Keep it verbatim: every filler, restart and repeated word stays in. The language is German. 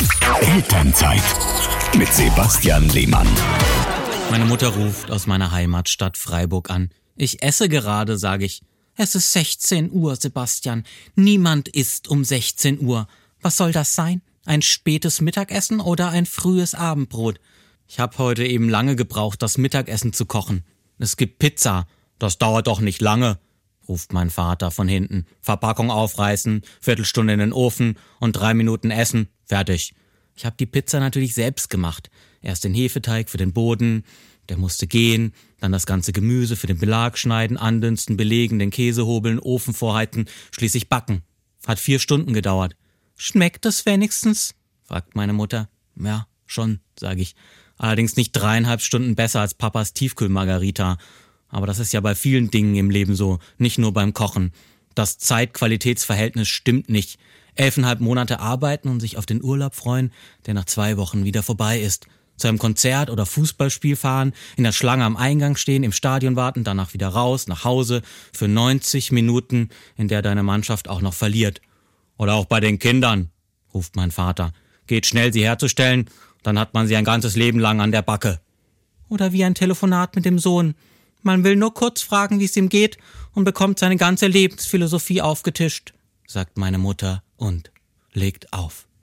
Elternzeit mit Sebastian Lehmann. Meine Mutter ruft aus meiner Heimatstadt Freiburg an. Ich esse gerade, sage ich. Es ist sechzehn Uhr, Sebastian. Niemand isst um sechzehn Uhr. Was soll das sein? Ein spätes Mittagessen oder ein frühes Abendbrot? Ich habe heute eben lange gebraucht, das Mittagessen zu kochen. Es gibt Pizza. Das dauert doch nicht lange, ruft mein Vater von hinten. Verpackung aufreißen, Viertelstunde in den Ofen und drei Minuten essen. Fertig. Ich habe die Pizza natürlich selbst gemacht. Erst den Hefeteig für den Boden, der musste gehen, dann das ganze Gemüse für den Belag schneiden, andünsten, belegen, den Käse hobeln, Ofen vorheizen, schließlich backen. Hat vier Stunden gedauert. Schmeckt es wenigstens? Fragt meine Mutter. Ja, schon, sage ich. Allerdings nicht dreieinhalb Stunden besser als Papas Tiefkühlmargarita. Aber das ist ja bei vielen Dingen im Leben so, nicht nur beim Kochen. Das Zeit-Qualitäts-Verhältnis stimmt nicht. Elfeinhalb Monate arbeiten und sich auf den Urlaub freuen, der nach zwei Wochen wieder vorbei ist. Zu einem Konzert oder Fußballspiel fahren, in der Schlange am Eingang stehen, im Stadion warten, danach wieder raus, nach Hause, für neunzig Minuten, in der deine Mannschaft auch noch verliert. Oder auch bei den Kindern, ruft mein Vater. Geht schnell, sie herzustellen, dann hat man sie ein ganzes Leben lang an der Backe. Oder wie ein Telefonat mit dem Sohn. Man will nur kurz fragen, wie es ihm geht und bekommt seine ganze Lebensphilosophie aufgetischt, sagt meine Mutter und legt auf.